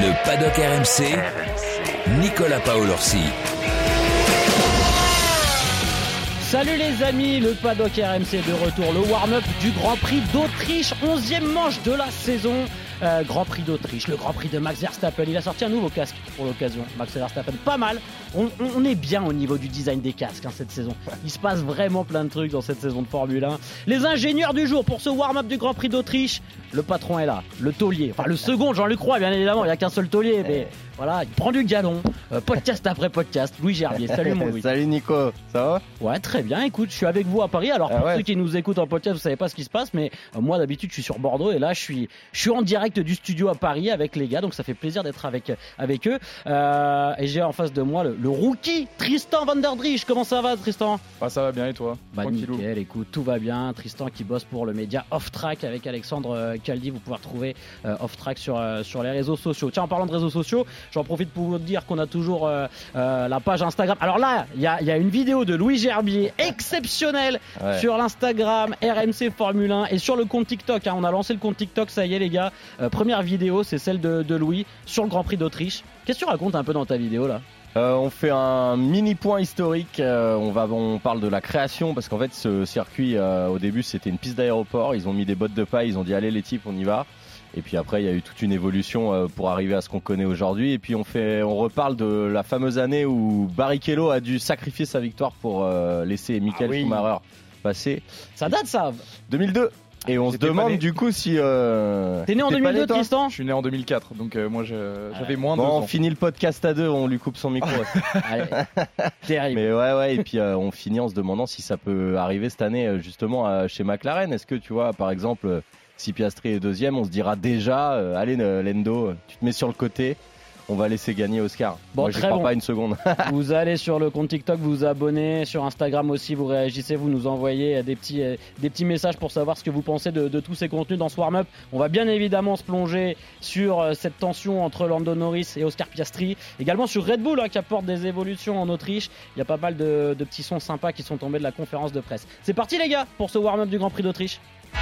Le paddock RMC, Nicolas Paolorsi. Salut les amis, le paddock RMC de retour, le warm-up du Grand Prix d'Autriche, 11e manche de la saison. Grand Prix d'Autriche, le Grand Prix de Max Verstappen. Il a sorti un nouveau casque pour l'occasion. Max Verstappen, pas mal. On est bien au niveau du design des casques cette saison. Il se passe vraiment plein de trucs dans cette saison de Formule 1. Les ingénieurs du jour pour ce warm-up du Grand Prix d'Autriche. Le patron est là, le taulier. Enfin, le second, Jean-Luc Roy, bien évidemment. Il n'y a qu'un seul taulier, mais voilà, il prend du galon. Podcast après podcast. Louis Gerbier, salut mon Louis. Salut Nico, ça va ? Ouais, très bien. Écoute, je suis avec vous à Paris. Alors pour ceux qui nous écoutent en podcast, vous savez pas ce qui se passe, mais moi d'habitude je suis sur Bordeaux et là je suis en direct du studio à Paris avec les gars, donc ça fait plaisir d'être avec eux. Et j'ai en face de moi le rookie Tristan Van Der Driesche. Comment ça va, Tristan ? Ça va bien et toi ? Bah nickel, écoute, tout va bien. Tristan qui bosse pour le média Off Track avec Alexandre Caldi. Vous pouvez retrouver Off Track sur les réseaux sociaux. Tiens, en parlant de réseaux sociaux, j'en profite pour vous dire qu'on a toujours la page Instagram. Alors là, il y a une vidéo de Louis Gerbier exceptionnelle sur l'Instagram RMC Formule 1 et sur le compte TikTok. On a lancé le compte TikTok, ça y est les gars. Première vidéo, c'est celle de Louis sur le Grand Prix d'Autriche. Qu'est-ce que tu racontes un peu dans ta vidéo là ? On fait un mini point historique. On parle de la création parce qu'en fait ce circuit au début c'était une piste d'aéroport. Ils ont mis des bottes de paille, ils ont dit allez les types on y va. Et puis après il y a eu toute une évolution pour arriver à ce qu'on connaît aujourd'hui. Et puis on reparle de la fameuse année où Barrichello a dû sacrifier sa victoire pour laisser Michael Schumacher passer. Ça date ça ? 2002. Et on se demande du coup si... T'es né en 2002 Tristan ? Je suis né en 2004, donc moi j'avais moins de 2 ans. On finit le podcast à deux, on lui coupe son micro. Allez, terrible. Mais ouais, et puis on finit en se demandant si ça peut arriver cette année justement chez McLaren. Est-ce que tu vois par exemple, si Piastri est deuxième, on se dira déjà, allez Lando, tu te mets sur le côté. On va laisser gagner Oscar. Bon, moi, je crois pas une seconde. Vous allez sur le compte TikTok, vous vous abonnez, sur Instagram aussi, vous réagissez, vous nous envoyez des petits messages pour savoir ce que vous pensez de tous ces contenus dans ce warm-up. On va bien évidemment se plonger sur cette tension entre Lando Norris et Oscar Piastri. Également sur Red Bull qui apporte des évolutions en Autriche. Il y a pas mal de petits sons sympas qui sont tombés de la conférence de presse. C'est parti les gars pour ce warm-up du Grand Prix d'Autriche.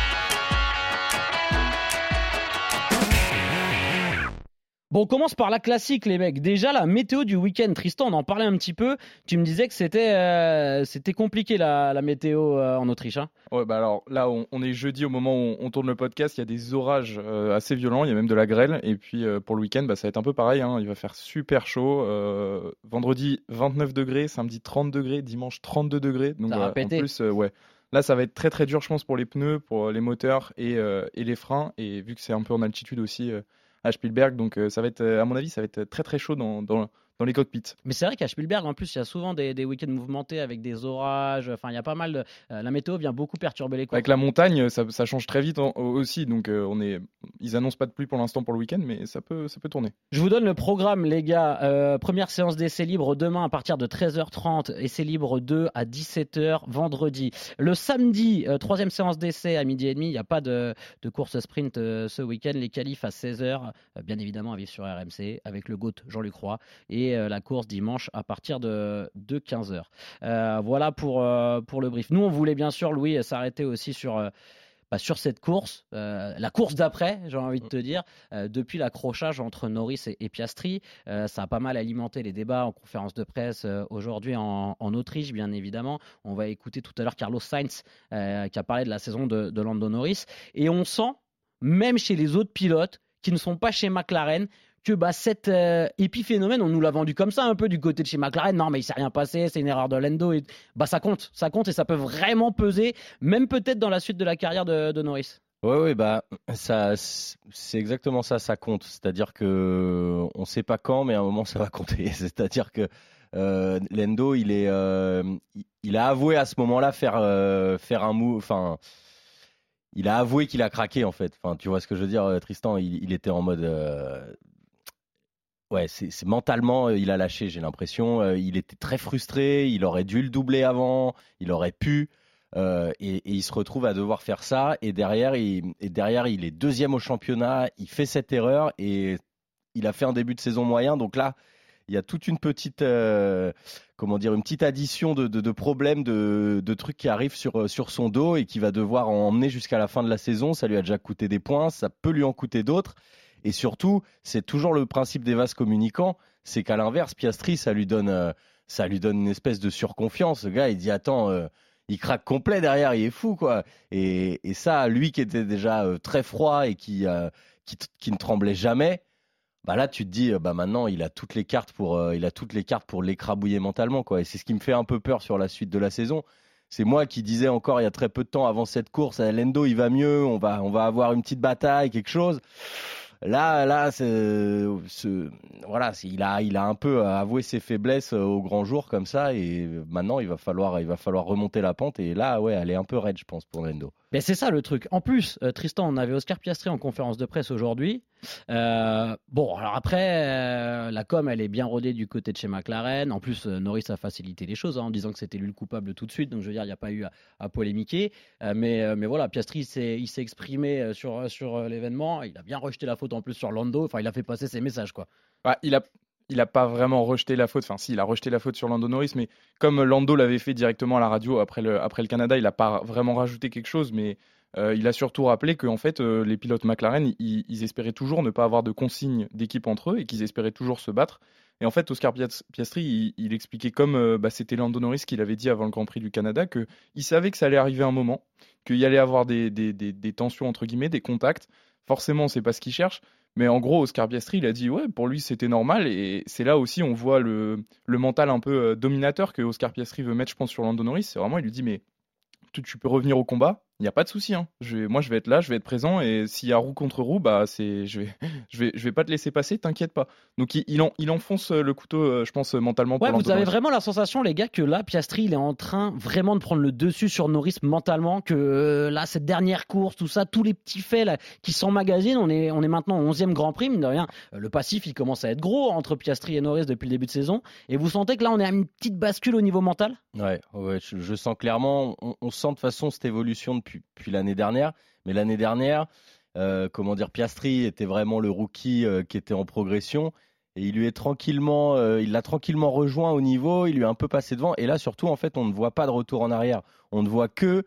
Bon, on commence par la classique, les mecs. Déjà, la météo du week-end. Tristan, on en parlait un petit peu. Tu me disais que c'était compliqué, la météo en Autriche. Hein. Ouais, bah alors là, on est jeudi au moment où on tourne le podcast. Il y a des orages assez violents. Il y a même de la grêle. Et puis, pour le week-end, ça va être un peu pareil. Hein. Il va faire super chaud. Vendredi, 29 degrés. Samedi, 30 degrés. Dimanche, 32 degrés. Donc, ça va péter. En plus, là, ça va être très, très dur, je pense, pour les pneus, pour les moteurs et les freins. Et vu que c'est un peu en altitude aussi... à Spielberg, donc ça va être, à mon avis, ça va être très très chaud dans les cockpits. Mais c'est vrai qu'à Spielberg, en plus, il y a souvent des week-ends mouvementés avec des orages. Enfin, il y a pas mal la météo vient beaucoup perturber les courses. Avec la montagne, ça change très vite aussi, donc ils annoncent pas de pluie pour l'instant pour le week-end, mais ça peut tourner. Je vous donne le programme, les gars. Première séance d'essai libre demain à partir de 13h30, essai libre 2 à 17h vendredi. Le samedi, troisième séance d'essai à 12h30. Il n'y a pas de course sprint ce week-end. Les qualifs à 16h, bien évidemment à vivre sur RMC avec le GOAT Jean-Luc Roy. Et la course dimanche à partir de 15h. Voilà pour le brief. Nous, on voulait bien sûr, Louis, s'arrêter aussi sur cette course, la course d'après, j'ai envie de te dire, depuis l'accrochage entre Norris et Piastri. Ça a pas mal alimenté les débats en conférence de presse aujourd'hui en Autriche, bien évidemment. On va écouter tout à l'heure Carlos Sainz qui a parlé de la saison de Lando Norris. Et on sent, même chez les autres pilotes qui ne sont pas chez McLaren, que cet épiphénomène, on nous l'a vendu comme ça un peu du côté de chez McLaren. Non, mais il s'est rien passé, c'est une erreur de Lando. Et, ça compte et ça peut vraiment peser, même peut-être dans la suite de la carrière de Norris. Oui, ça, c'est exactement ça, ça compte. C'est-à-dire que on sait pas quand, mais à un moment ça va compter. C'est-à-dire que Lando, il a avoué à ce moment-là faire un move, enfin. Il a avoué qu'il a craqué en fait. Enfin, tu vois ce que je veux dire, Tristan. Il était en mode, c'est mentalement, il a lâché. J'ai l'impression. Il était très frustré. Il aurait dû le doubler avant. Il aurait pu. Et il se retrouve à devoir faire ça. Et derrière, il est deuxième au championnat. Il fait cette erreur et il a fait un début de saison moyen. Donc là, il y a toute une petite, une petite addition de problèmes, de trucs qui arrivent sur son dos et qui va devoir en emmener jusqu'à la fin de la saison. Ça lui a déjà coûté des points, ça peut lui en coûter d'autres. Et surtout, c'est toujours le principe des vases communicants, c'est qu'à l'inverse, Piastri, ça lui donne une espèce de surconfiance. Le gars, il dit attends, il craque complet derrière, il est fou quoi. Et ça, lui qui était déjà très froid et qui ne tremblait jamais, bah là tu te dis maintenant il a toutes les cartes pour l'écrabouiller mentalement quoi. Et c'est ce qui me fait un peu peur sur la suite de la saison. C'est moi qui disais encore il y a très peu de temps avant cette course, Lando il va mieux, on va avoir une petite bataille, quelque chose. Là, voilà, il a un peu avoué ses faiblesses au grand jour comme ça, et maintenant il va falloir remonter la pente. Et là, ouais, elle est un peu raide, je pense, pour Lando. Mais c'est ça le truc. En plus, Tristan, on avait Oscar Piastri en conférence de presse aujourd'hui. Bon, alors après, la com, elle est bien rodée du côté de chez McLaren. En plus, Norris a facilité les choses en disant que c'était lui le coupable tout de suite. Donc, je veux dire, il n'y a pas eu à polémiquer. Mais voilà, Piastri, il s'est exprimé sur l'événement. Il a bien rejeté la faute en plus sur Lando. Enfin, il a fait passer ses messages, quoi. Bah, il a pas vraiment rejeté la faute. Enfin, si, il a rejeté la faute sur Lando Norris, mais comme Lando l'avait fait directement à la radio après le Canada, il a pas vraiment rajouté quelque chose, mais il a surtout rappelé que en fait, les pilotes McLaren, ils espéraient toujours ne pas avoir de consignes d'équipe entre eux et qu'ils espéraient toujours se battre. Et en fait, Oscar Piastri, il expliquait comme c'était Lando Norris qui l'avait dit avant le Grand Prix du Canada, qu'il savait que ça allait arriver un moment, qu'il y allait avoir des tensions entre guillemets, des contacts. Forcément, c'est pas ce qu'il cherche. Mais en gros, Oscar Piastri, il a dit ouais, pour lui c'était normal, et c'est là aussi on voit le mental un peu dominateur que Oscar Piastri veut mettre, je pense, sur Lando Norris. C'est vraiment, il lui dit mais tu peux revenir au combat, il n'y a pas de souci. Hein. Moi je vais être là, je vais être présent, et s'il y a roue contre roue, bah je vais pas te laisser passer, t'inquiète pas. Donc il enfonce le couteau, je pense, mentalement. Pour Lando vous avez Norris. vraiment la sensation, les gars, que là Piastri il est en train vraiment de prendre le dessus sur Norris mentalement, que là cette dernière course, tout ça, tous les petits faits là, qui s'emmagasinent, on est maintenant au 11e Grand Prix, mine de rien, le passif il commence à être gros entre Piastri et Norris depuis le début de saison, et vous sentez que là on est à une petite bascule au niveau mental? Ouais, je sens clairement, on sent de toute façon cette évolution depuis l'année dernière, mais l'année dernière, Piastri était vraiment le rookie qui était en progression, et il l'a tranquillement rejoint au niveau, il lui a un peu passé devant, et là surtout en fait on ne voit pas de retour en arrière, on ne voit que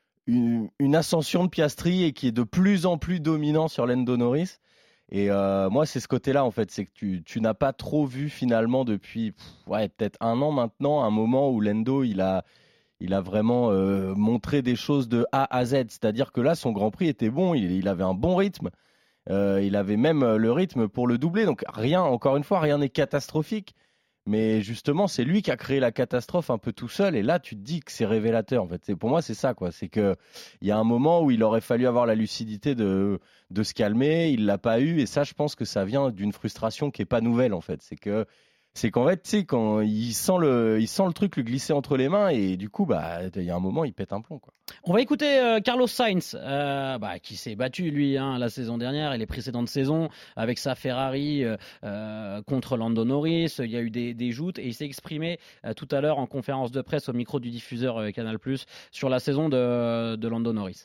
une ascension de Piastri, et qui est de plus en plus dominant sur Lando Norris. Et moi, c'est ce côté-là, en fait. C'est que tu n'as pas trop vu, finalement, depuis peut-être un an maintenant, un moment où Lando, il a vraiment montré des choses de A à Z. C'est-à-dire que là, son Grand Prix était bon, il avait un bon rythme. Il avait même le rythme pour le doubler. Donc, encore une fois, rien n'est catastrophique. Mais justement, c'est lui qui a créé la catastrophe un peu tout seul. Et là, tu te dis que c'est révélateur. En fait, pour moi, c'est ça, quoi. C'est que il y a un moment où il aurait fallu avoir la lucidité de se calmer. Il l'a pas eu. Et ça, je pense que ça vient d'une frustration qui est pas nouvelle, en fait. C'est qu'en fait, tu sais, quand il sent le truc lui glisser entre les mains, et du coup, il y a un moment, il pète un plomb, quoi. On va écouter Carlos Sainz, qui s'est battu, lui, la saison dernière et les précédentes saisons avec sa Ferrari contre Lando Norris. Il y a eu des joutes, et il s'est exprimé tout à l'heure en conférence de presse au micro du diffuseur Canal+, sur la saison de Lando Norris.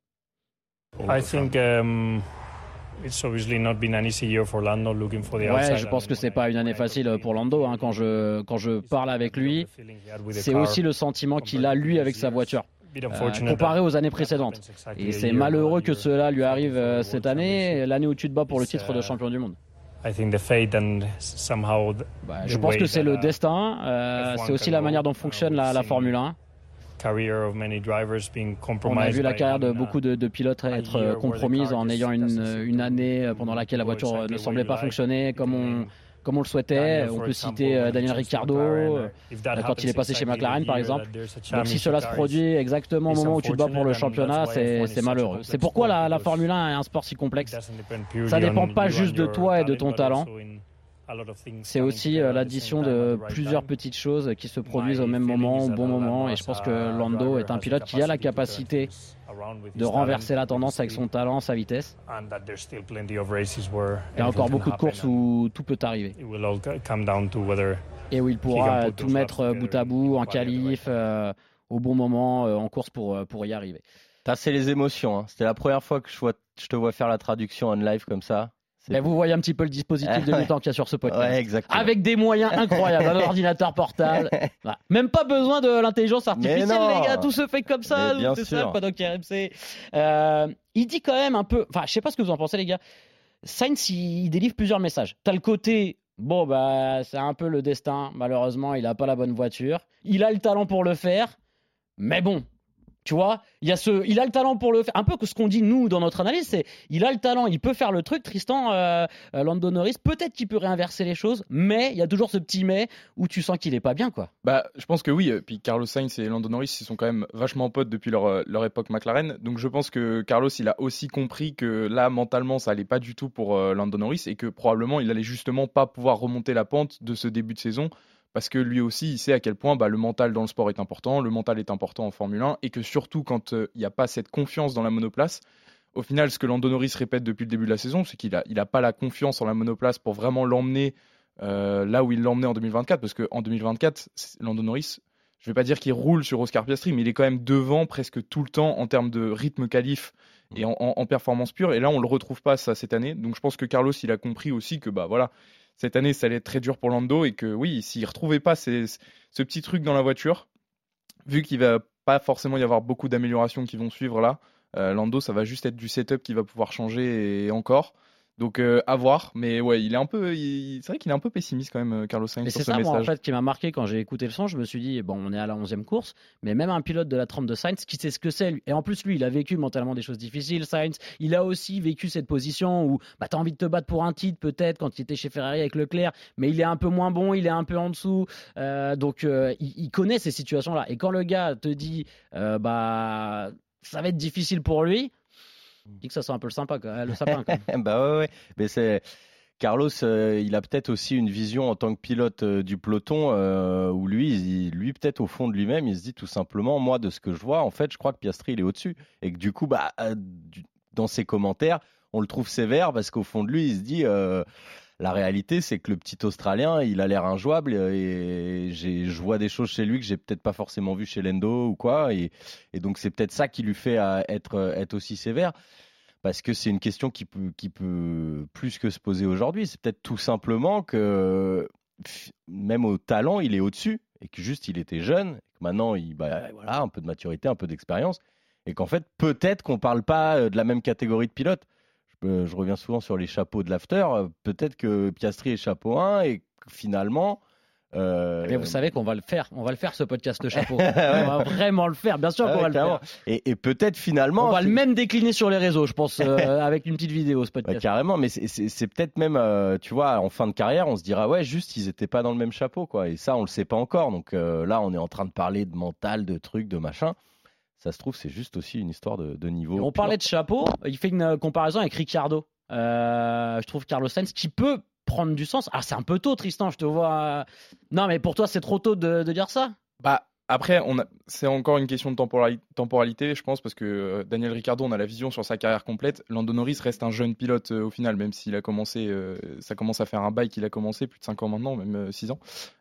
I think it's obviously not been an easy year for Lando, looking for the outside. Ouais, je pense que c'est pas une année facile pour Lando. Quand je parle avec lui, c'est aussi le sentiment qu'il a, lui, avec sa voiture, comparé aux années précédentes. Et c'est malheureux que cela lui arrive cette année, l'année où tu te bats pour le titre de champion du monde. Je pense que c'est le destin, c'est aussi la manière dont fonctionne la Formule 1. On a vu la carrière de beaucoup de pilotes être compromise en ayant une année pendant laquelle la voiture ne semblait pas fonctionner comme on le souhaitait. On peut citer Daniel Ricciardo quand il est passé chez McLaren, par exemple. Donc si cela se produit exactement au moment où tu te bats pour le championnat, c'est malheureux. C'est pourquoi la Formule 1 est un sport si complexe. Ça ne dépend pas juste de toi et de ton talent. C'est aussi l'addition de plusieurs petites choses qui se produisent au même moment, au bon moment. Et je pense que Lando est un pilote qui a la capacité de renverser la tendance avec son talent, sa vitesse. Il y a encore beaucoup de courses où tout peut arriver. Et où il pourra tout mettre bout à bout en qualif, au bon moment, en course pour y arriver. C'est les émotions. Hein. C'était la première fois que je te vois faire la traduction en live comme ça. Vous voyez un petit peu le dispositif de mi-temps qu'il y a sur ce podcast. Ouais, exactement. Avec des moyens incroyables, un ordinateur portable. Voilà. Même pas besoin de l'intelligence artificielle, les gars. Tout se fait comme ça. C'est ça, Paddock RMC. Il dit quand même un peu. Enfin, je sais pas ce que vous en pensez, les gars. Sainz, il délivre plusieurs messages. T'as le côté, bon, bah, c'est un peu le destin. Malheureusement, il n'a pas la bonne voiture. Il a le talent pour le faire, mais bon. Tu vois, il a le talent pour le faire. Un peu que ce qu'on dit nous dans notre analyse, c'est il a le talent, il peut faire le truc. Tristan, Lando Norris, peut-être qu'il peut réinverser les choses, mais il y a toujours ce petit mais où tu sens qu'il est pas bien, quoi. Bah, je pense que oui. Puis Carlos Sainz et Lando Norris, ils sont quand même vachement potes depuis leur époque McLaren. Donc je pense que Carlos, il a aussi compris que là, mentalement, ça allait pas du tout pour Lando Norris et que probablement il allait justement pas pouvoir remonter la pente de ce début de saison. Parce que lui aussi, il sait à quel point le mental dans le sport est important, le mental est important en Formule 1, et que surtout quand il n'y a pas cette confiance dans la monoplace, au final, ce que Lando Norris répète depuis le début de la saison, c'est qu'il a pas la confiance en la monoplace pour vraiment l'emmener là où il l'emmenait en 2024, parce qu'en 2024, Lando Norris, je ne vais pas dire qu'il roule sur Oscar Piastri, mais il est quand même devant presque tout le temps en termes de rythme qualif et en performance pure, et là, on ne le retrouve pas ça cette année. Donc je pense que Carlos, il a compris aussi que voilà. Cette année, ça allait être très dur pour Lando et que oui, s'il ne retrouvait pas ce petit truc dans la voiture, vu qu'il ne va pas forcément y avoir beaucoup d'améliorations qui vont suivre là, Lando, ça va juste être du setup qui va pouvoir changer et encore. Donc à voir, mais ouais, c'est vrai qu'il est un peu pessimiste quand même, Carlos Sainz, sur c'est ce ça, message. moi, en fait, qui m'a marqué quand j'ai écouté le son. Je me suis dit, bon, on est à la 11e course, mais même un pilote de la trempe de Sainz qui sait ce que c'est, lui. Et en plus, lui, il a vécu mentalement des choses difficiles, Sainz. Il a aussi vécu cette position où tu as envie de te battre pour un titre, peut-être, quand il était chez Ferrari avec Leclerc, mais il est un peu moins bon, il est un peu en dessous. Donc, il connaît ces situations-là. Et quand le gars te dit, ça va être difficile pour lui, dis que ça sent un peu le sapin, quand même. Bah ouais. Mais c'est Carlos, il a peut-être aussi une vision en tant que pilote du peloton où lui peut-être au fond de lui-même, il se dit tout simplement, moi de ce que je vois, en fait, je crois que Piastri il est au-dessus et que du coup, dans ses commentaires, on le trouve sévère parce qu'au fond de lui, il se dit. La réalité, c'est que le petit Australien, il a l'air injouable et je vois des choses chez lui que j'ai peut-être pas forcément vu chez Lando ou quoi. Et donc, c'est peut-être ça qui lui fait être aussi sévère. Parce que c'est une question qui peut plus que se poser aujourd'hui. C'est peut-être tout simplement que même au talent, il est au-dessus et que juste il était jeune. Et que maintenant, voilà, un peu de maturité, un peu d'expérience. Et qu'en fait, peut-être qu'on parle pas de la même catégorie de pilote. Je reviens souvent sur les chapeaux de l'after. Peut-être que Piastri est chapeau 1 et que finalement. Mais vous savez qu'on va le faire. On va le faire, ce podcast de chapeau. On va vraiment le faire. Bien sûr qu'on va le faire. Et peut-être finalement. On va le même décliner sur les réseaux, je pense, avec une petite vidéo, ce podcast. Carrément, mais c'est peut-être même, tu vois, en fin de carrière, on se dira, ouais, juste, ils n'étaient pas dans le même chapeau, quoi. Et ça, on le sait pas encore. Donc là, on est en train de parler de mental, de trucs, de machin. Ça se trouve, c'est juste aussi une histoire de niveau. On parlait de chapeau, il fait une comparaison avec Ricciardo. Je trouve Carlos Sainz qui peut prendre du sens. Ah, c'est un peu tôt, Tristan, je te vois. Non, mais pour toi, c'est trop tôt de dire ça ? Après, c'est encore une question de temporalité, je pense, parce que Daniel Ricciardo, on a la vision sur sa carrière complète. Lando Norris reste un jeune pilote au final, même s'il a commencé, ça commence à faire un bail qu'il a commencé, plus de 5 ans maintenant, même 6 ans.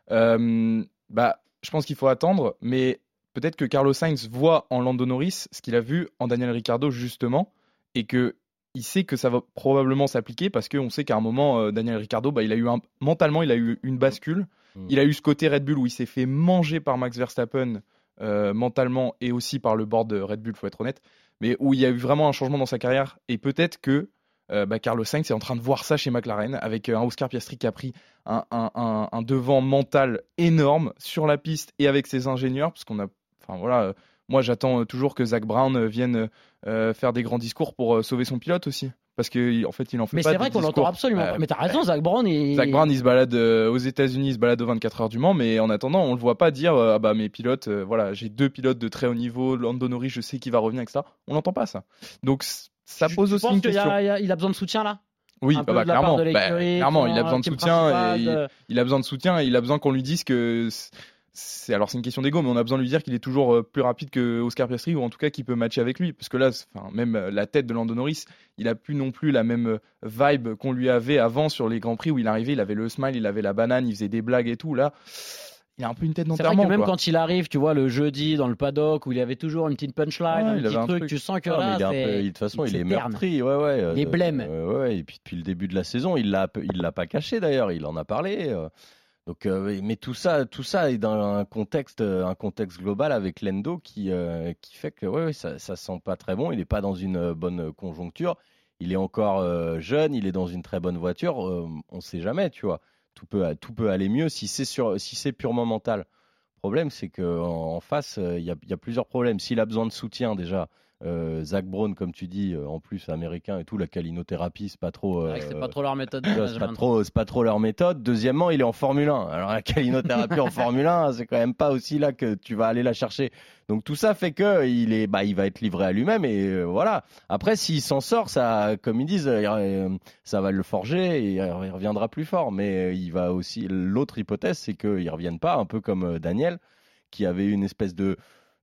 Je pense qu'il faut attendre, mais peut-être que Carlos Sainz voit en Lando Norris ce qu'il a vu en Daniel Ricciardo, justement, et qu'il sait que ça va probablement s'appliquer, parce qu'on sait qu'à un moment, Daniel Ricciardo, mentalement, il a eu une bascule. Il a eu ce côté Red Bull où il s'est fait manger par Max Verstappen mentalement et aussi par le board de Red Bull, faut être honnête, mais où il y a eu vraiment un changement dans sa carrière. Et peut-être que Carlos Sainz est en train de voir ça chez McLaren avec un Oscar Piastri qui a pris un devant mental énorme sur la piste et avec ses ingénieurs, parce moi j'attends toujours que Zak Brown vienne faire des grands discours pour sauver son pilote aussi. Parce qu'en fait, il en fait mais pas. Mais c'est vrai qu'on l'entend absolument pas. Mais t'as raison, Zak Brown. Zak Brown, il se balade aux États-Unis, il se balade aux 24 heures du Mans, mais en attendant, on le voit pas dire mes pilotes, j'ai 2 pilotes de très haut niveau, Lando Norris, je sais qu'il va revenir avec ça. On l'entend pas ça. Donc ça pose aussi une question. Il a besoin de soutien là. Oui, clairement. Clairement, il a besoin de soutien. Il a besoin de soutien et il a besoin qu'on lui dise que. C'est une question d'ego, mais on a besoin de lui dire qu'il est toujours plus rapide que Oscar Piastri, ou en tout cas qu'il peut matcher avec lui, parce que là, même la tête de Lando Norris, il a plus non plus la même vibe qu'on lui avait avant sur les Grands Prix où il arrivait, il avait le smile, il avait la banane, il faisait des blagues et tout. Là, il a un peu une tête d'enterrement. C'est vrai que même quand il arrive, tu vois, le jeudi dans le paddock où il avait toujours une petite punchline, un petit truc, tu sens que là, de toute façon, il est meurtri, il est blême. Et puis depuis le début de la saison, il l'a pas caché d'ailleurs, il en a parlé. Donc, mais tout ça est dans un contexte global avec Lando qui fait que ça sent pas très bon. Il n'est pas dans une bonne conjoncture. il est encore jeune, il est dans une très bonne voiture. On ne sait jamais, tu vois. Tout peut aller mieux si c'est purement mental. Le problème, c'est qu'en face, il y a plusieurs problèmes. S'il a besoin de soutien, déjà, Zach Brown, comme tu dis, en plus américain et tout, la calinothérapie, c'est pas trop. C'est pas trop leur méthode. C'est pas trop leur méthode. Deuxièmement, il est en Formule 1. Alors la calinothérapie en Formule 1, c'est quand même pas aussi là que tu vas aller la chercher. Donc tout ça fait que il va être livré à lui-même et voilà. Après, s'il s'en sort, ça, comme ils disent, ça va le forger et il reviendra plus fort. Mais il va aussi. L'autre hypothèse, c'est qu'il revienne pas, un peu comme Daniel, qui avait une espèce de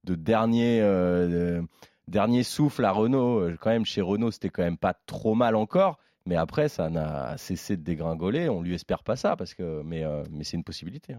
dernier souffle à Renault. Quand même, chez Renault, c'était quand même pas trop mal encore. Mais après, ça n'a cessé de dégringoler. On lui espère pas ça, mais c'est une possibilité.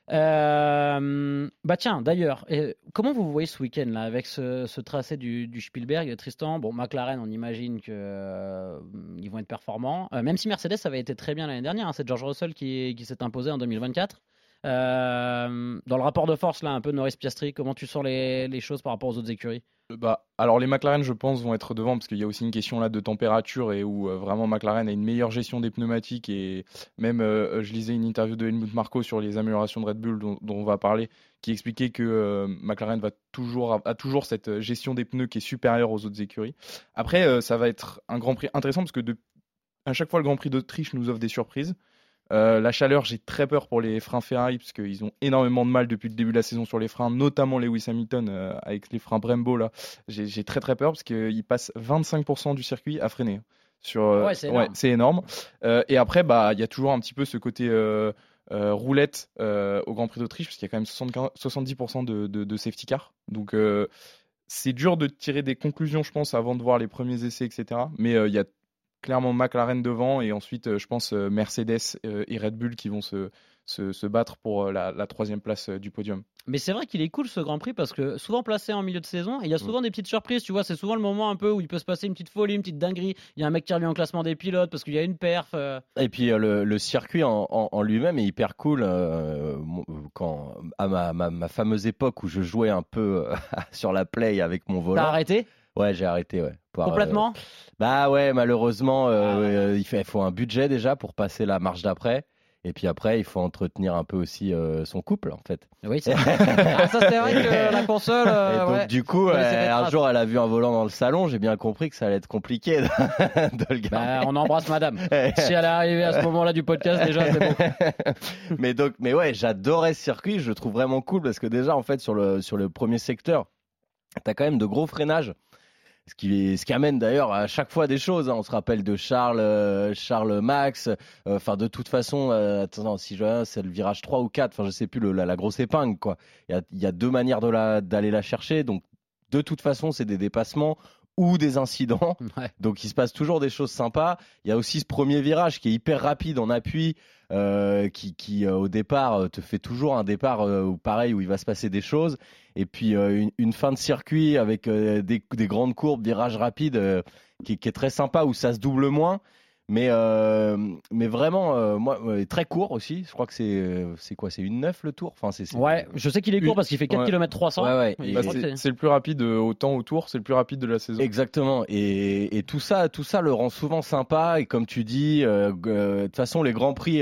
Tiens, d'ailleurs, comment vous voyez ce week-end là, avec ce tracé du Spielberg, Tristan? Bon, McLaren, on imagine qu'ils vont être performants. Même si Mercedes avait été très bien l'année dernière, c'est George Russell qui s'est imposé en 2024. Dans le rapport de force, là, un peu Norris-Piastri, comment tu sens les choses par rapport aux autres écuries? Alors les McLaren, je pense, vont être devant parce qu'il y a aussi une question là de température et où vraiment McLaren a une meilleure gestion des pneumatiques et même je lisais une interview de Helmut Marko sur les améliorations de Red Bull dont on va parler, qui expliquait que McLaren a toujours cette gestion des pneus qui est supérieure aux autres écuries. Après, ça va être un Grand Prix intéressant parce que à chaque fois le Grand Prix d'Autriche nous offre des surprises. La chaleur, j'ai très peur pour les freins Ferrari parce qu'ils ont énormément de mal depuis le début de la saison sur les freins, notamment Lewis Hamilton avec les freins Brembo là. J'ai très très peur parce qu'ils passent 25% du circuit à freiner. C'est énorme. Et après, il y a toujours un petit peu ce côté roulette au Grand Prix d'Autriche parce qu'il y a quand même 70% de safety car. Donc c'est dur de tirer des conclusions, je pense, avant de voir les premiers essais, etc. Mais il y a clairement McLaren devant et ensuite je pense Mercedes et Red Bull qui vont se battre pour la troisième place du podium. Mais c'est vrai qu'il est cool ce Grand Prix parce que souvent placé en milieu de saison, il y a souvent des petites surprises, tu vois, c'est souvent le moment un peu où il peut se passer une petite folie, une petite dinguerie, il y a un mec qui revient en classement des pilotes parce qu'il y a une perf. Et puis le circuit en lui-même est hyper cool. Quand à ma fameuse époque où je jouais un peu sur la play avec mon volant. T'as arrêté ? Ouais, j'ai arrêté, ouais. Complètement malheureusement, il faut un budget déjà pour passer la marche d'après. Et puis après, il faut entretenir un peu aussi son couple, en fait. Oui, c'est vrai. Ça, c'est vrai que la console... et donc, du coup, un jour, elle a vu un volant dans le salon. J'ai bien compris que ça allait être compliqué de le garder. On embrasse madame. Si elle est arrivée à ce moment-là du podcast, déjà, c'est bon. Mais ouais, j'adorais ce circuit. Je le trouve vraiment cool parce que déjà, en fait, sur le premier secteur, t'as quand même de gros freinages. Ce qui amène d'ailleurs à chaque fois des choses. On se rappelle de Charles Max. De toute façon, c'est le virage 3 ou 4. Enfin, je sais plus la grosse épingle, quoi. Il y a deux manières d'aller la chercher. Donc, de toute façon, c'est des dépassements ou des incidents. Ouais. Donc, il se passe toujours des choses sympas. Il y a aussi ce premier virage qui est hyper rapide en appui. Qui au départ te fait toujours un départ où il va se passer des choses et puis une fin de circuit avec des grandes courbes, virages rapides qui est très sympa où ça se double moins mais vraiment très court aussi. Je crois que c'est quoi, c'est 1,9 le tour, ouais, je sais qu'il est court parce qu'il fait 4 km 300 c'est le plus rapide au temps au tour, c'est le plus rapide de la saison. Exactement, et tout ça le rend souvent sympa. Et comme tu dis, de toute façon les grands prix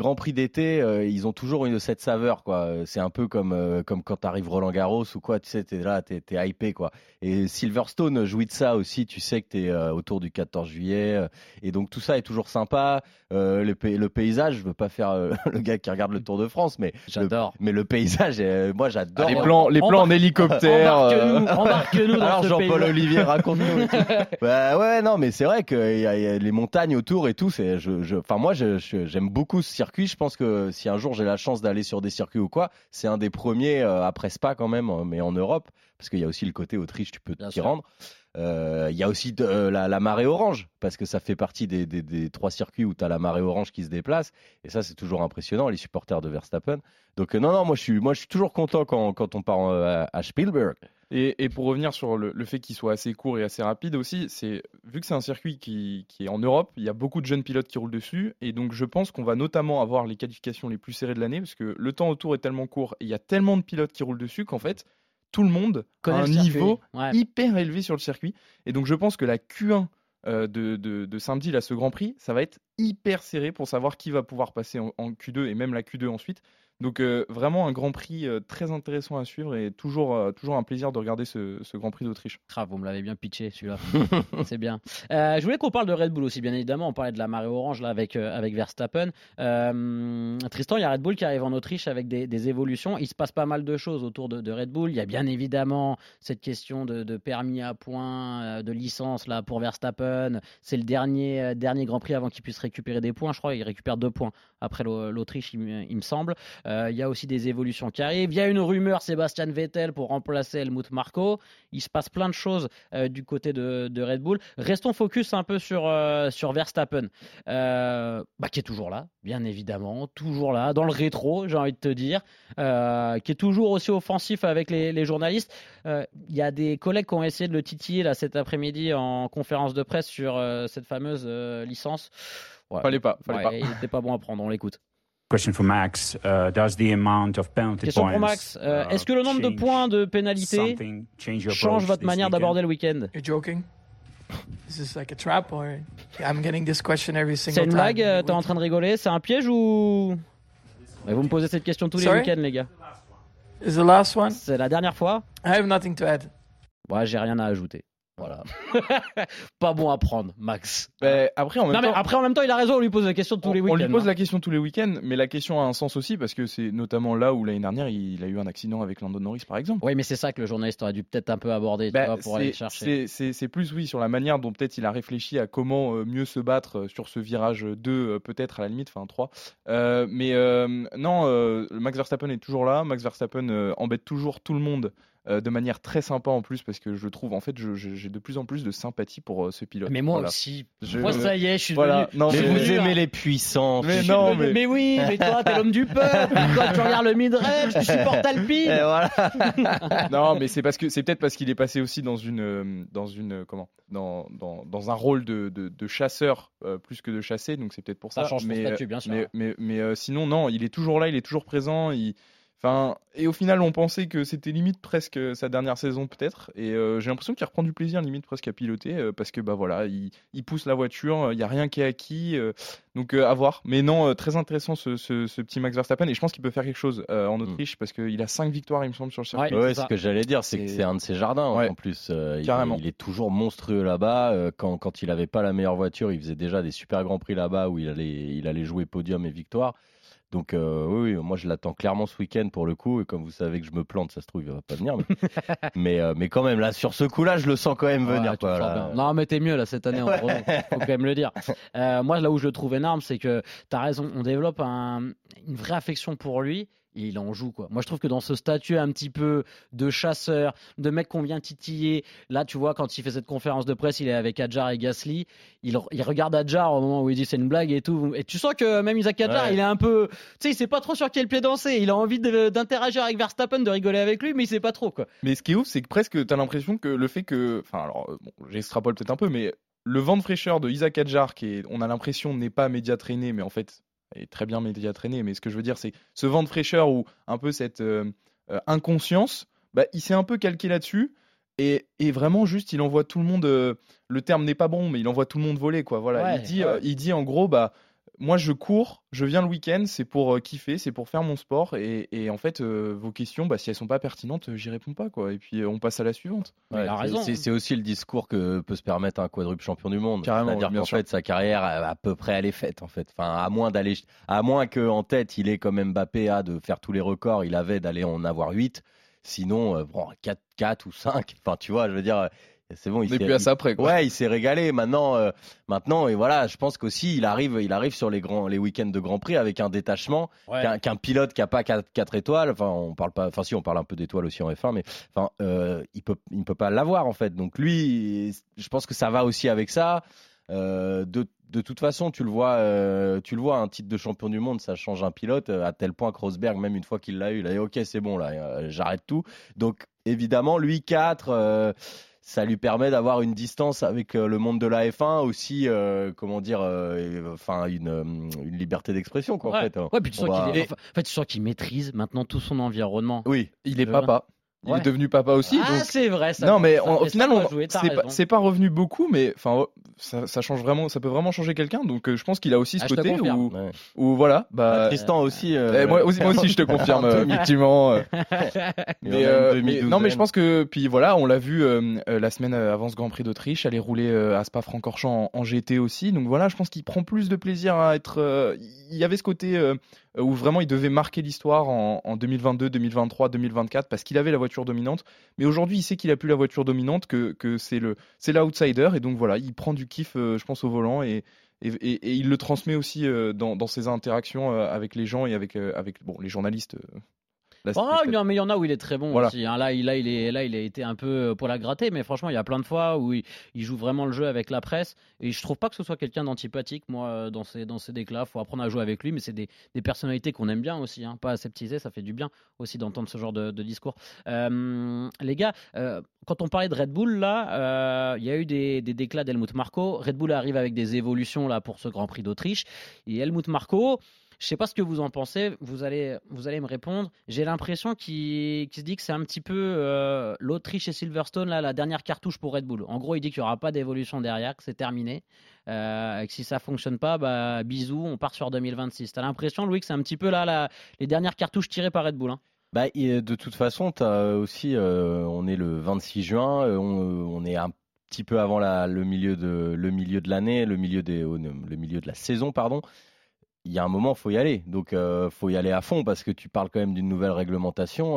d'été, ils ont toujours cette saveur, quoi. C'est un peu comme quand t'arrives Roland Garros ou quoi, tu sais, t'es là, t'es hypé, quoi. Et Silverstone jouit de ça aussi, tu sais que t'es autour du 14 juillet et donc tout ça est toujours sympa. Le paysage, je veux pas faire le gars qui regarde le Tour de France, mais j'adore. Mais le paysage, moi j'adore. Les plans en hélicoptère. Embarque-nous dans alors ce Jean-Paul paysage. Olivier, raconte-nous. Ouais, non, mais c'est vrai qu'il y a les montagnes autour et tout. Moi, j'aime beaucoup ce circuit. Je pense que si un jour j'ai la chance d'aller sur des circuits ou quoi, c'est un des premiers après Spa quand même, mais en Europe, parce qu'il y a aussi le côté Autriche, tu peux t'y rendre. Il y a aussi la marée orange, parce que ça fait partie des 3 circuits où tu as la marée orange qui se déplace, et ça c'est toujours impressionnant, les supporters de Verstappen. Donc non, moi je suis toujours content quand on part à Spielberg. Et pour revenir sur le fait qu'il soit assez court et assez rapide aussi, vu que c'est un circuit qui est en Europe, il y a beaucoup de jeunes pilotes qui roulent dessus, et donc je pense qu'on va notamment avoir les qualifications les plus serrées de l'année, parce que le temps autour est tellement court, et il y a tellement de pilotes qui roulent dessus qu'en fait, tout le monde a un niveau hyper élevé sur le circuit. Et donc je pense que la Q1 de samedi, là, ce Grand Prix, ça va être hyper serré pour savoir qui va pouvoir passer en Q2 et même la Q2 ensuite. Donc vraiment un Grand Prix très intéressant à suivre et toujours un plaisir de regarder ce Grand Prix d'Autriche. Vous me l'avez bien pitché celui-là. C'est bien. Je voulais qu'on parle de Red Bull aussi, bien évidemment. On parlait de la marée orange là avec Verstappen. Tristan, il y a Red Bull qui arrive en Autriche avec des évolutions. Il se passe pas mal de choses autour de Red Bull. Il y a bien évidemment cette question de permis à points, de licence là pour Verstappen. C'est le dernier Grand Prix avant qu'il puisse récupérer des points. Je crois qu'il récupère 2 points après l'Autriche, il me semble. Il y a aussi des évolutions qui arrivent. Il y a une rumeur Sébastien Vettel pour remplacer Helmut Marko. Il se passe plein de choses du côté de Red Bull. Restons focus un peu sur Verstappen, qui est toujours là, bien évidemment, toujours là, dans le rétro, j'ai envie de te dire, qui est toujours aussi offensif avec les journalistes. Il y a des collègues qui ont essayé de le titiller là, cet après-midi en conférence de presse sur cette fameuse licence. Ouais. Fallait pas. Il n'était pas bon à prendre, on l'écoute. Question for Max. Does the amount of penalty Question points, pour Max. Est-ce que le nombre de points de pénalité change votre manière d'aborder le week-end? You're joking? Is this like a trap or I'm getting this question every single C'est une time? blague? T'es en train de rigoler? C'est un piège ou... Vous me posez cette question tous les week-ends, les gars. Is the last one? C'est la dernière fois? I have nothing to add. Ouais, j'ai rien à ajouter. Voilà. Pas bon à prendre, Max. Après, en même temps, il a raison, on lui pose la question tous les week-ends. On lui pose la question tous les week-ends, mais la question a un sens aussi parce que c'est notamment là où l'année dernière il a eu un accident avec Lando Norris par exemple. Oui, mais c'est ça que le journaliste aurait dû peut-être un peu aborder pour aller le chercher. C'est plus sur la manière dont peut-être il a réfléchi à comment mieux se battre sur ce virage 2, peut-être à la limite, enfin 3. Max Verstappen est toujours là. Max Verstappen embête toujours tout le monde. De manière très sympa en plus parce que je trouve en fait j'ai de plus en plus de sympathie pour ce pilote. Mais moi aussi. Moi ça y est, je suis devenu. Mais vous aimez les puissants. Mais oui, mais toi t'es l'homme du peuple. Toi tu regardes le mid-range, tu supportes Alpine. Voilà. Non, mais c'est peut-être parce qu'il est passé aussi dans un rôle de chasseur plus que de chasser, donc c'est peut-être pour ça. Ça change son statut, bien sûr. Mais sinon non, il est toujours là, il est toujours présent. Et au final, on pensait que c'était limite presque sa dernière saison peut-être. Et j'ai l'impression qu'il reprend du plaisir limite presque à piloter parce que il pousse la voiture, il n'y a rien qui est acquis. Donc à voir. Mais non, très intéressant ce petit Max Verstappen. Et je pense qu'il peut faire quelque chose en Autriche parce qu'il a 5 victoires, il me semble, sur le circuit. Ouais, ce que j'allais dire, c'est que c'est un de ses jardins en plus. Il est toujours monstrueux là-bas. Quand il n'avait pas la meilleure voiture, il faisait déjà des super grands prix là-bas où il allait jouer podium et victoire. Donc oui, moi je l'attends clairement ce week-end pour le coup, et comme vous savez que je me plante, ça se trouve il va pas venir, mais quand même là sur ce coup-là je le sens quand même venir. Non mais t'es mieux là cette année, faut quand même le dire. Moi là où je le trouve énorme, c'est que t'as raison, on développe une vraie affection pour lui. Et il en joue quoi. Moi je trouve que dans ce statut un petit peu de chasseur, de mec qu'on vient titiller, là tu vois quand il fait cette conférence de presse, il est avec Hadjar et Gasly, il regarde Hadjar au moment où il dit c'est une blague et tout, et tu sens que même Isaac Hadjar il est un peu, tu sais, il sait pas trop sur quel pied danser, il a envie d'interagir avec Verstappen, de rigoler avec lui, mais il sait pas trop quoi. Mais ce qui est ouf, c'est que presque t'as l'impression que le fait que, j'extrapole peut-être un peu, mais le vent de fraîcheur de Isaac Hadjar on a l'impression n'est pas média traîné, mais en fait est très bien média traîné, mais ce que je veux dire c'est ce vent de fraîcheur ou un peu cette inconscience, il s'est un peu calqué là-dessus et vraiment juste il envoie tout le monde, le terme n'est pas bon mais il envoie tout le monde voler quoi. Voilà, il dit en gros moi je cours, je viens le week-end, c'est pour kiffer, c'est pour faire mon sport et en fait vos questions si elles sont pas pertinentes, j'y réponds pas quoi et puis on passe à la suivante. Il a raison. C'est aussi le discours que peut se permettre un quadruple champion du monde. Carrément, c'est-à-dire qu'en fait sa carrière à peu près elle est faite en fait. Enfin à moins que en tête il ait comme Mbappé de faire tous les records, il avait d'aller en avoir 8. Sinon 4 ou 5. Enfin tu vois, je veux dire. C'est bon, il n'est plus à ça près quoi. Ouais, il s'est régalé maintenant et voilà, je pense qu'aussi il arrive sur les week-ends de Grand Prix avec un détachement qu'un pilote qui a pas 4 étoiles, on parle un peu d'étoiles aussi en F1 mais il ne peut pas l'avoir en fait. Donc lui, je pense que ça va aussi avec ça. De toute façon, tu le vois, un titre de champion du monde, ça change un pilote à tel point que Rosberg, même une fois qu'il l'a eu, il a dit ok, c'est bon là, j'arrête tout. Donc évidemment, lui 4, ça lui permet d'avoir une distance avec le monde de la F1 aussi, une liberté d'expression quoi. En fait. Ouais, puis tu sens qu'il maîtrise maintenant tout son environnement. Oui, il est papa. Il est devenu papa aussi. Ah, donc... c'est vrai. Ça non, mais au final, c'est pas revenu beaucoup, mais ça change vraiment, ça peut vraiment changer quelqu'un. Donc je pense qu'il a aussi ce je te côté confirme. où voilà. Tristan aussi. Moi aussi, je te confirme effectivement. Non, mais je pense que puis voilà, on l'a vu la semaine avant ce Grand Prix d'Autriche, aller rouler à Spa-Francorchamps en GT aussi. Donc voilà, je pense qu'il prend plus de plaisir à être. Il y avait ce côté où vraiment il devait marquer l'histoire en 2022, 2023, 2024 parce qu'il avait la voiture dominante. Mais aujourd'hui, il sait qu'il a plus la voiture dominante, que c'est l'outsider et donc voilà, il prend du kiff, je pense, au volant et il le transmet aussi dans ses interactions avec les gens et avec les journalistes. Non, mais il y en a où il est très bon aussi. Hein. Là, il a été un peu pour la gratter, mais franchement, il y a plein de fois où il joue vraiment le jeu avec la presse. Et je trouve pas que ce soit quelqu'un d'antipathique, moi, dans ces déclats. Faut apprendre à jouer avec lui, mais c'est des personnalités qu'on aime bien aussi. Hein. Pas aseptiser, ça fait du bien aussi d'entendre ce genre de discours. Les gars, quand on parlait de Red Bull, là, il y a eu des déclats d'Helmut Marko. Red Bull arrive avec des évolutions là pour ce Grand Prix d'Autriche. Et Helmut Marko, je ne sais pas ce que vous en pensez, vous allez me répondre. J'ai l'impression qu'il se dit que c'est un petit peu l'Autriche et Silverstone, là, la dernière cartouche pour Red Bull. En gros, il dit qu'il n'y aura pas d'évolution derrière, que c'est terminé. Et que si ça ne fonctionne pas, bisous, on part sur 2026. Tu as l'impression, Louis, que c'est un petit peu là, les dernières cartouches tirées par Red Bull, hein? De toute façon, t'as aussi, on est le 26 juin, on est un petit peu avant le milieu de l'année, le milieu de la saison, pardon. Il y a un moment, faut y aller. Donc, faut y aller à fond parce que tu parles quand même d'une nouvelle réglementation.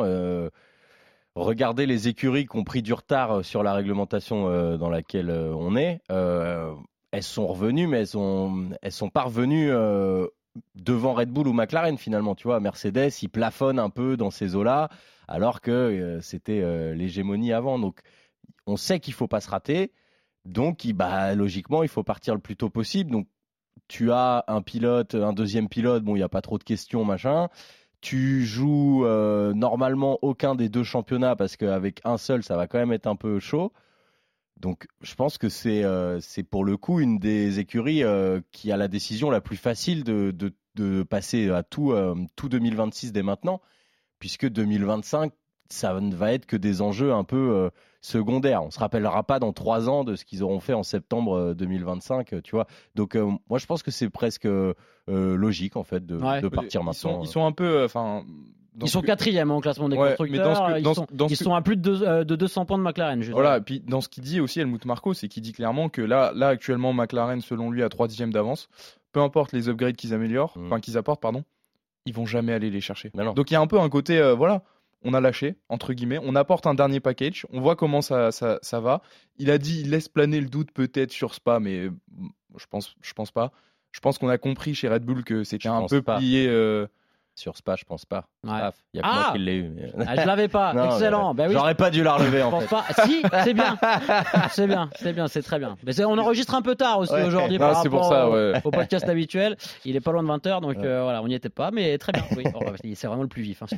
Regardez les écuries qui ont pris du retard sur la réglementation dans laquelle on est. Elles sont revenues, mais elles sont pas revenues devant Red Bull ou McLaren finalement. Tu vois, Mercedes, ils plafonnent un peu dans ces eaux-là, alors que c'était l'hégémonie avant. Donc, on sait qu'il faut pas se rater. Donc, logiquement, il faut partir le plus tôt possible. Donc, tu as un deuxième pilote, bon, il n'y a pas trop de questions, machin. Tu joues normalement aucun des deux championnats parce qu'avec un seul, ça va quand même être un peu chaud. Donc, je pense que c'est pour le coup une des écuries qui a la décision la plus facile de passer à tout 2026 dès maintenant, puisque 2025, ça ne va être que des enjeux un peu secondaires. On ne se rappellera pas dans 3 ans de ce qu'ils auront fait en septembre 2025, tu vois. Donc, moi, je pense que c'est presque logique, en fait, de partir maintenant. Ils sont un peu... Ils sont 4e en classement des constructeurs. Ils sont à plus de 200 points de McLaren. Voilà, et puis dans ce qu'il dit aussi, Helmut Marko, c'est qu'il dit clairement que là actuellement, McLaren, selon lui, a 3/10 d'avance. Peu importe les upgrades qu'ils apportent, ils vont jamais aller les chercher. Donc il y a un peu un côté, on a lâché, entre guillemets, on apporte un dernier package, on voit comment ça va. Il a dit, il laisse planer le doute peut-être sur Spa, mais je pense pas. Je pense qu'on a compris chez Red Bull que c'était un peu plié... Sur Spa, je pense pas. Ouais. Il y a que moi qui l'ai eu. Mais... je l'avais pas. Non, excellent. Oui, j'aurais pas dû la relever en fait. Pas. Si, c'est bien. C'est très bien. Mais on enregistre un peu tard aussi aujourd'hui par rapport au podcast habituel. Il est pas loin de 20h, donc voilà, on n'y était pas, mais très bien. Oui, c'est vraiment le plus vif. Hein,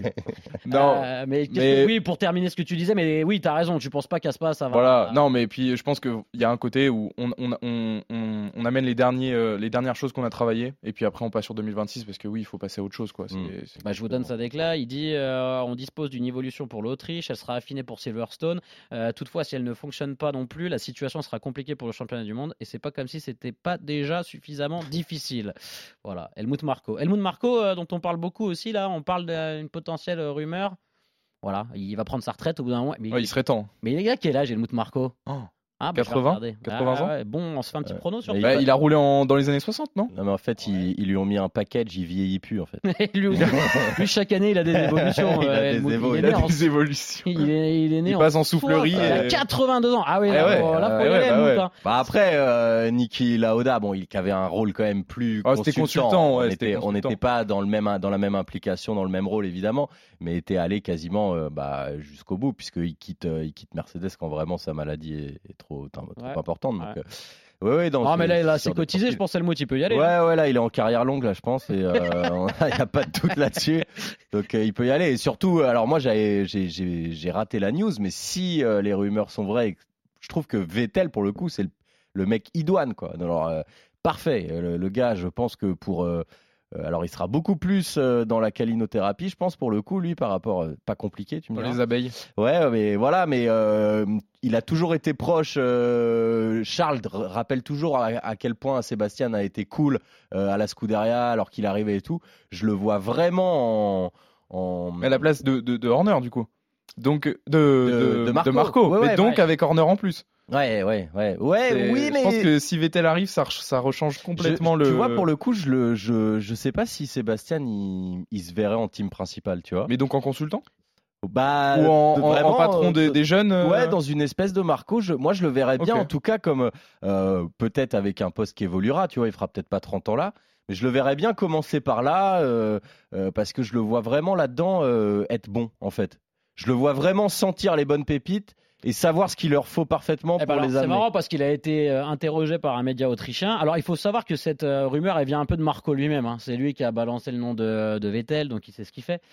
oui, pour terminer ce que tu disais, mais oui, t'as raison. Tu penses pas qu'à Spa, ça va. Voilà. Non, mais puis je pense qu'il y a un côté où on amène les dernières choses qu'on a travaillées, et puis après on passe sur 2026 parce que oui, il faut passer à autre chose, quoi. Je vous donne sa déclat. Il dit on dispose d'une évolution pour l'Autriche, elle sera affinée pour Silverstone. Toutefois, si elle ne fonctionne pas non plus, la situation sera compliquée pour le championnat du monde et c'est pas comme si c'était pas déjà suffisamment difficile. Voilà, Helmut Marko, dont on parle beaucoup aussi là. On parle d'une potentielle rumeur. Voilà, il va prendre sa retraite au bout d'un mois. Mais il serait temps. Mais les gars, quel âge Helmut Marko? 80 ans. Bon, on se fait un petit prono sur il a roulé dans les années 60, non? Non, mais en fait, ils lui ont mis un package, il vieillit plus, en fait. lui, chaque année, il a des évolutions. Il a des évolutions. Il est né il passe en soufflerie. Il a 82 ans. Ah oui, là, après, Niki Lauda, il avait un rôle quand même plus consultant. On n'était pas dans la même implication, dans le même rôle, évidemment, mais était allé quasiment jusqu'au bout, puisqu'il quitte Mercedes quand vraiment sa maladie est trop importante. Donc, mais là, c'est cotisé, je pense que Helmut, il peut y aller. Là, il est en carrière longue, là, je pense, et il n'y a pas de doute là-dessus. Donc, il peut y aller. Et surtout, alors moi, j'ai raté la news, mais si les rumeurs sont vraies, je trouve que Vettel, pour le coup, c'est le mec idoine, quoi. Alors, parfait. Le gars, je pense que pour alors il sera beaucoup plus dans la calinothérapie, je pense, pour le coup, lui, par rapport, pas compliqué, tu me Dans diras. les abeilles. Ouais, mais voilà, mais il a toujours été proche. Charles rappelle toujours à quel point Sébastien a été cool à la Scuderia alors qu'il arrivait et tout. Je le vois vraiment en... À la place de Horner, du coup. Donc, de Marco. Ouais, mais ouais, donc, avec Horner en plus. Ouais, oui, mais Je pense que si Vettel arrive, ça rechange complètement le. Tu vois, pour le coup, je sais pas si Sébastien il se verrait en team principal, tu vois. Mais donc en consultant Bah, ou vraiment, en patron des jeunes Ouais, dans une espèce de Marco. Moi, je le verrais bien, Ok. en tout cas, comme peut-être avec un poste qui évoluera, tu vois, il fera peut-être pas 30 ans là. Mais je le verrais bien commencer par là, parce que je le vois vraiment là-dedans être bon, en fait. Je le vois vraiment sentir les bonnes pépites et savoir ce qu'il leur faut parfaitement pour les c'est amener. marrant parce qu'il a été interrogé par un média autrichien. Alors il faut savoir que cette rumeur elle vient un peu de Marco lui-même. Hein. C'est lui qui a balancé le nom de Vettel, donc il sait ce qu'il fait.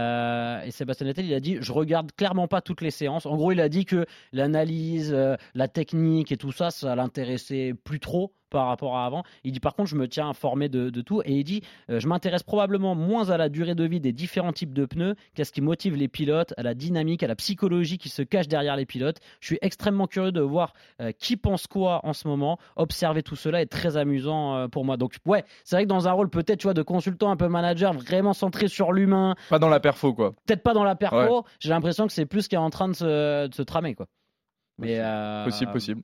Et Sébastien Vettel, il a dit je regarde clairement pas toutes les séances. En gros, il a dit que l'analyse, la technique et tout ça, ça l'intéressait plus trop par rapport à avant. Il dit par contre je me tiens informé de tout et il dit je m'intéresse probablement moins à la durée de vie des différents types de pneus qu'à ce qui motive les pilotes, à la dynamique, à la psychologie qui se cache derrière les pilotes. Je suis extrêmement curieux de voir qui pense quoi en ce moment. Observer tout cela est très amusant pour moi. Donc ouais, c'est vrai que dans un rôle peut-être tu vois de consultant un peu manager vraiment centré sur l'humain, Pas dans la perfo, quoi. peut-être pas dans la perfo, Ouais. j'ai l'impression que c'est plus ce qui est en train de se tramer quoi. Mais Possible.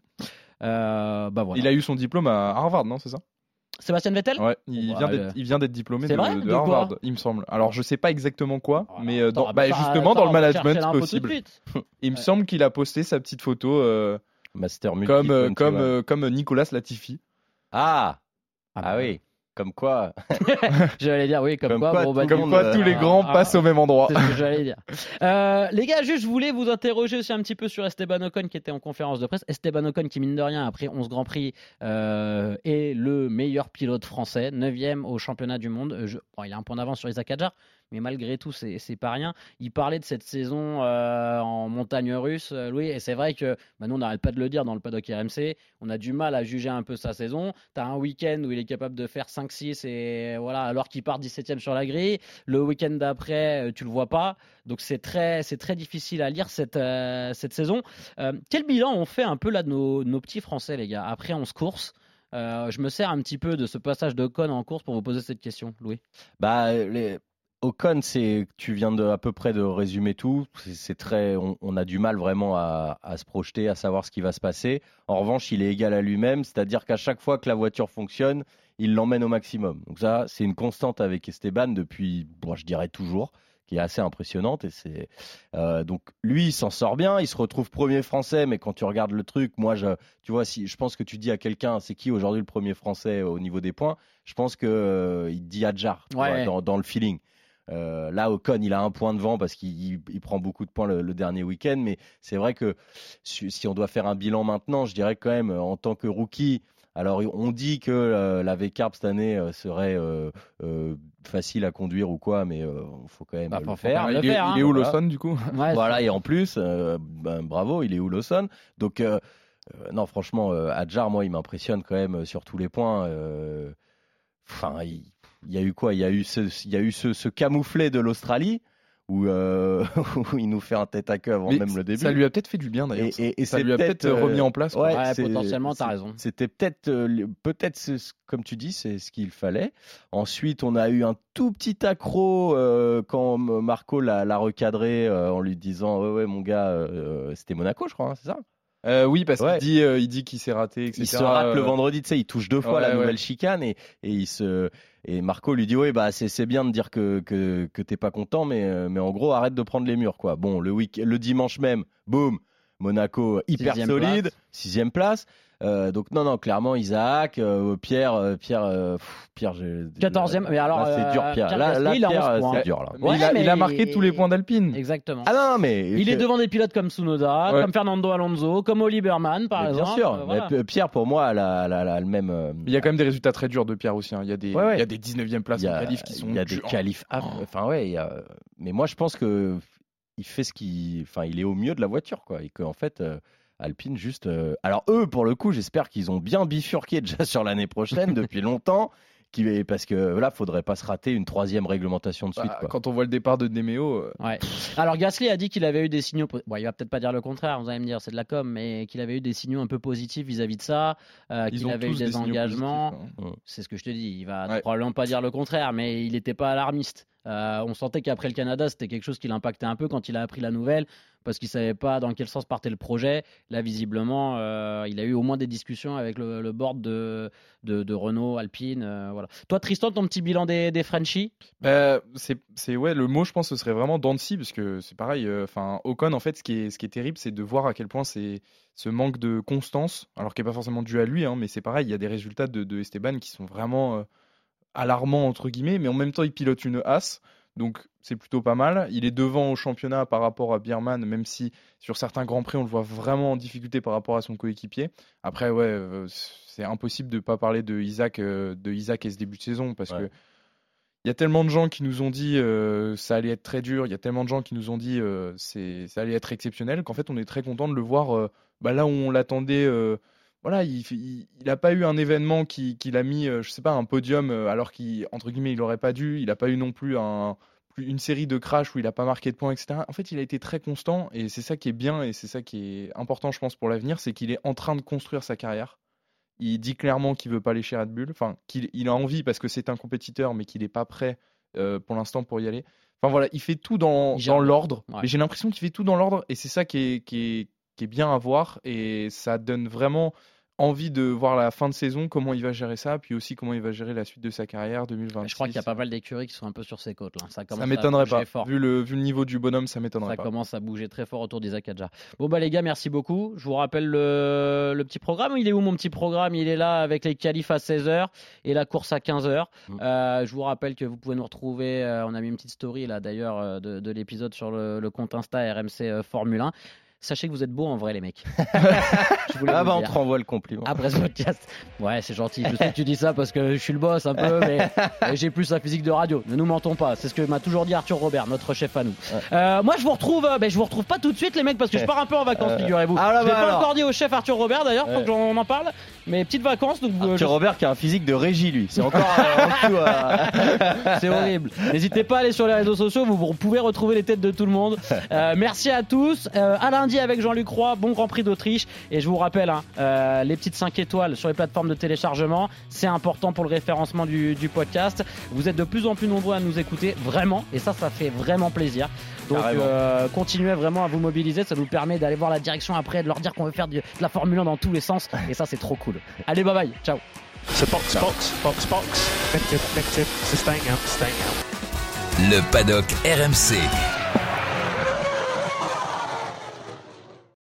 bah voilà. Il a eu son diplôme à Harvard, non, c'est ça? Sébastien Vettel. Ouais, il vient d'être diplômé C'est vrai de De quoi Harvard, il me semble. Alors, je sais pas exactement quoi, mais Attends, justement dans le on va management chercher l'info tout de possible. suite. Il me semble qu'il a posté sa petite photo Master multi comme Nicolas Latifi. Ah bah, oui, comme quoi. J'allais dire oui, comme quoi. Tout bah, le Comme monde, quoi tous les grands passent au même endroit. C'est ce que j'allais dire. Les gars, juste, je voulais vous interroger aussi un petit peu sur Esteban Ocon qui était en conférence de presse. Esteban Ocon qui, mine de rien, après 11 Grands Prix, est le meilleur pilote français, 9e au championnat du monde. Bon, il a un point d'avance sur Isaac Hadjar, mais malgré tout, c'est pas rien. Il parlait de cette saison en montagne russe, Louis, et c'est vrai que nous, on n'arrête pas de le dire dans le paddock RMC, on a du mal à juger un peu sa saison. Tu as un week-end où il est capable de faire 5-6 et voilà, alors qu'il part 17e sur la grille. Le week-end d'après, tu le vois pas. Donc c'est très difficile à lire cette saison. Quel bilan on fait un peu là de nos petits Français, les gars, après 11 courses? Je me sers un petit peu de ce passage d'Ocon en course pour vous poser cette question, Louis. Bah, Ocon, tu viens à peu près de résumer tout. On a du mal vraiment à se projeter, à savoir ce qui va se passer. En revanche, il est égal à lui-même, c'est-à-dire qu'à chaque fois que la voiture fonctionne, il l'emmène au maximum. Donc ça, c'est une constante avec Esteban depuis, je dirais toujours, qui est assez impressionnante. Et donc lui, il s'en sort bien. Il se retrouve premier français, mais quand tu regardes le truc, moi, tu vois, si je pense que tu dis à quelqu'un, c'est qui aujourd'hui le premier français au niveau des points, je pense que il dit Hadjar, Ouais. dans le feeling. Là, Ocon, il a un point devant parce qu'il prend beaucoup de points le dernier week-end. Mais c'est vrai que si on doit faire un bilan maintenant, je dirais quand même, en tant que rookie, alors on dit que la V-Carb cette année serait facile à conduire ou quoi, mais il faut quand même le faire. le Il faire, est où Voilà. Lawson, du coup? Ouais, Voilà, et en plus, bravo, il est où Lawson? Donc, non, franchement, Hadjar, moi, il m'impressionne quand même sur tous les points. Enfin, il y a eu quoi? Il y a eu ce camouflet de l'Australie où il nous fait un tête à queue avant Mais même le début. ça lui a peut-être fait du bien d'ailleurs. Et Ça c'est lui a peut-être remis en place, quoi. Ouais, c'est- potentiellement, t'as c'est- raison. C'était peut-être, comme tu dis, c'est ce qu'il fallait. Ensuite, on a eu un tout petit accro quand Marco l'a recadré en lui disant ouais, mon gars, c'était Monaco, je crois, hein, c'est ça? Oui, parce Ouais. il dit qu'il s'est raté, etc. Il se rate le vendredi, tu sais, il touche 2 fois la Ouais, nouvelle ouais. chicane et Marco lui dit ouais, bah c'est bien de dire que t'es pas content, mais en gros arrête de prendre les murs, quoi. Bon, le dimanche même, boum, Monaco hyper 6e solide, place. 6e place. Donc non, clairement Isaac, Pierre, 14e, mais alors, là, c'est dur, Pierre. Pierre Là, Gasly, il a 11 Pierre, points. c'est dur là. Mais Ouais, il a mais- marqué tous les points d'Alpine. Exactement. Ah non, mais Il est devant des pilotes comme Tsunoda, Ouais. comme Fernando Alonso, comme Oli Berman, par mais exemple. bien sûr. Voilà. Mais Pierre, pour moi, elle a le même. Il y a quand même des résultats très durs de Pierre aussi. Hein. Il y a des 19e places en qualif qui sont il y a des durs. qualifs. Enfin ouais, mais moi je pense que il fait il est au mieux de la voiture, quoi, et qu'en fait Alpine juste. Alors eux, pour le coup, j'espère qu'ils ont bien bifurqué déjà sur l'année prochaine depuis longtemps, parce que là, faudrait pas se rater une 3e réglementation de suite. Quoi. Quand on voit le départ de Nemeo. Ouais. Alors Gasly a dit qu'il avait eu des signaux. Bon, il va peut-être pas dire le contraire, vous allez me dire, c'est de la com, mais qu'il avait eu des signaux un peu positifs vis-à-vis de ça, qu'il avait eu des engagements. C'est ce que je te dis. Il va probablement pas dire le contraire, mais il n'était pas alarmiste. On sentait qu'après le Canada, c'était quelque chose qui l'impactait un peu quand il a appris la nouvelle, parce qu'il savait pas dans quel sens partait le projet. Là, visiblement, il a eu au moins des discussions avec le board de Renault, Alpine. Voilà. Toi, Tristan, ton petit bilan des Frenchies ? Le mot, je pense, ce serait vraiment dents de scie, parce que c'est pareil. Ocon, en fait, ce qui est terrible, c'est de voir à quel point c'est ce manque de constance, alors qui n'est pas forcément dû à lui, mais c'est pareil. Il y a des résultats de Esteban qui sont vraiment alarmant entre guillemets, mais en même temps il pilote une Haas, donc c'est plutôt pas mal. Il est devant au championnat par rapport à Biermann, même si sur certains grands prix on le voit vraiment en difficulté par rapport à son coéquipier. Après c'est impossible de pas parler de Isaac et ce début de saison, parce que il y a tellement de gens qui nous ont dit ça allait être très dur, il y a tellement de gens qui nous ont dit ça allait être exceptionnel, qu'en fait on est très content de le voir là où on l'attendait. Voilà, il n'a pas eu un événement qui l'a mis, je sais pas, un podium, alors qu'entre guillemets, il n'aurait pas dû. Il n'a pas eu non plus une série de crashs où il n'a pas marqué de points, etc. En fait, il a été très constant, et c'est ça qui est bien, et c'est ça qui est important, je pense, pour l'avenir, c'est qu'il est en train de construire sa carrière. Il dit clairement qu'il veut pas aller chez Red Bull, enfin, qu'il a envie parce que c'est un compétiteur, mais qu'il n'est pas prêt pour l'instant pour y aller. Enfin voilà, il fait tout dans l'ordre. Ouais. Mais j'ai l'impression qu'il fait tout dans l'ordre, et c'est ça qui est bien à voir, et ça donne vraiment envie de voir la fin de saison, comment il va gérer ça, puis aussi comment il va gérer la suite de sa carrière 2026. Je crois qu'il y a pas mal d'écuries qui sont un peu sur ses côtes là. Ça m'étonnerait pas. Vu le niveau du bonhomme, ça m'étonnerait pas. Ça commence à bouger très fort autour d'Isaac Hadjar. Bon les gars, merci beaucoup. Je vous rappelle le petit programme. Il est où mon petit programme ? Il est là avec les qualifs à 16h et la course à 15h. Je vous rappelle que vous pouvez nous retrouver, on a mis une petite story là d'ailleurs de l'épisode sur le compte Insta RMC Formule 1. Sachez que vous êtes beaux en vrai, les mecs. On te renvoie le compliment. Après ce podcast. Ouais, c'est gentil. Je sais que tu dis ça parce que je suis le boss un peu, mais j'ai plus la physique de radio. Ne nous mentons pas. C'est ce que m'a toujours dit Arthur Robert, notre chef à nous. Moi, je vous retrouve pas tout de suite, les mecs, parce que je pars un peu en vacances, figurez-vous. Je l'ai pas encore dit au chef Arthur Robert, d'ailleurs, faut qu'on en parle. Mais petites vacances. Donc, Arthur Robert qui a un physique de régie, lui. C'est encore c'est horrible. N'hésitez pas à aller sur les réseaux sociaux. Vous pouvez retrouver les têtes de tout le monde. Merci à tous. À lundi avec Jean-Luc Roy. Bon Grand Prix d'Autriche. Et je vous rappelle, les petites 5 étoiles sur les plateformes de téléchargement, c'est important pour le référencement du podcast. Vous êtes de plus en plus nombreux à nous écouter, vraiment. Et ça fait vraiment plaisir. Donc continuez vraiment à vous mobiliser. Ça nous permet d'aller voir la direction après, de leur dire qu'on veut faire de la Formule 1 dans tous les sens. Et ça, c'est trop cool. Allez, bye bye. Ciao. Box. Negative. Staying out. Le paddock RMC.